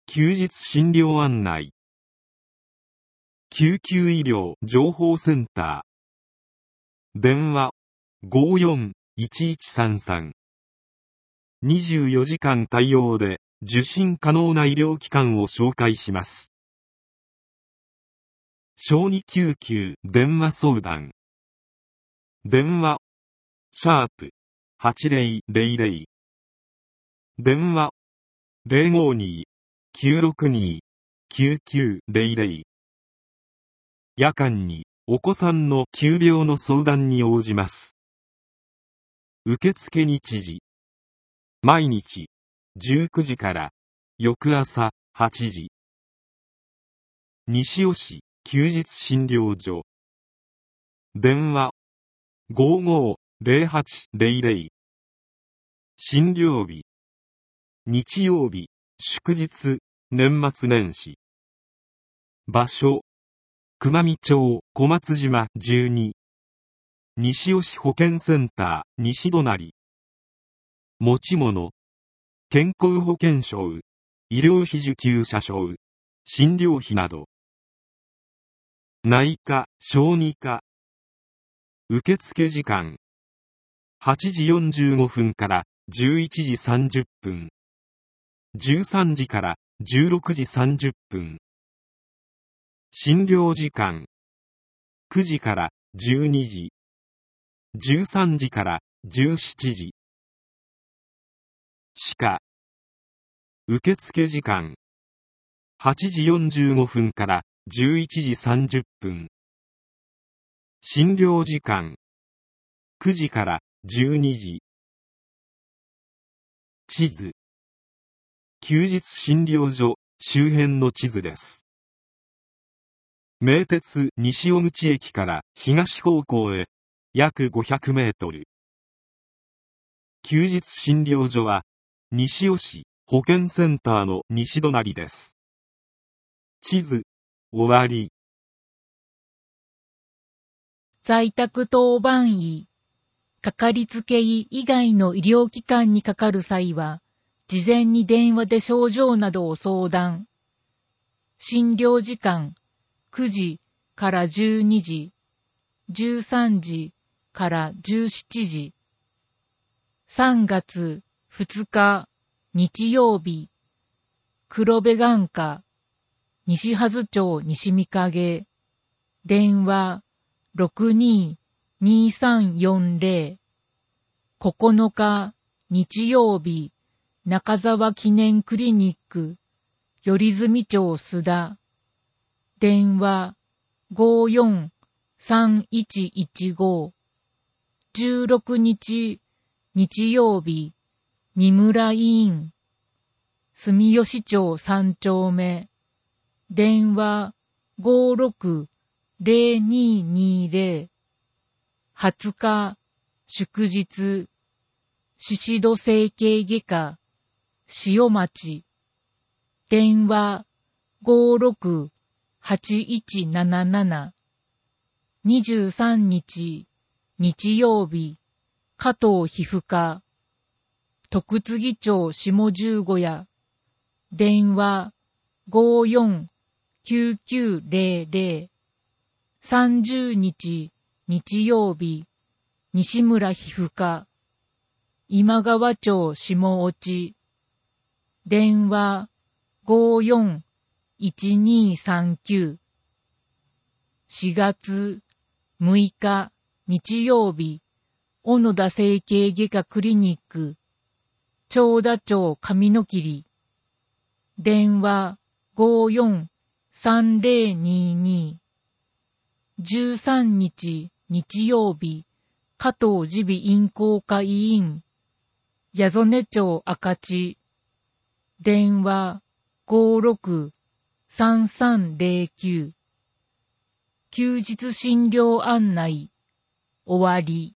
休日診療案内。救急医療情報センター。電話 54-1133。24時間対応で受診可能な医療機関を紹介します。小児救急電話相談。電話#8000。電話 052-962-9900。夜間にお子さんの急病の相談に応じます。受付日時。毎日19時から翌朝8時。西尾市休日診療所。電話 55-0800。診療日。日曜日、祝日、年末年始。場所。熊見町小松島12。西尾市保健センター西隣。持ち物。健康保険証、医療費受給者証、診療費など。内科、小児科。受付時間。8時45分から11時30分。13時から16時30分。診療時間。9時から12時。13時から17時。歯科。受付時間。8時45分から11時30分。診療時間。9時から12時。地図。休日診療所周辺の地図です。名鉄西尾口駅から東方向へ約500メートル。休日診療所は西尾市保健センターの西隣です。地図、終わり。 在宅当番医、かかりつけ医以外の医療機関にかかる際は、事前に電話で症状などを相談。診療時間、9時から12時、13時から17時。3月2日、日曜日、黒部眼科、西波町西御影、電話62-2340。9日、日曜日、中沢記念クリニック、頼住町須田。電話54-3115。16日、日曜日、三村医院、住吉町3丁目。電話56-0220。20日、祝日、宍戸整形外科、塩町。電話56-8177。23日、日曜日、加藤皮膚科、徳次町下十五屋。電話54-9900。30日、日曜日、西村皮膚科、今川町下落。電話54-1239。4月6日、日曜日、小野田整形外科クリニック、長田町上野切。電話54-3022。13日、日曜日、加藤耳鼻咽喉科医院、八曽根町赤地。電話56-3309。休日診療案内、終わり。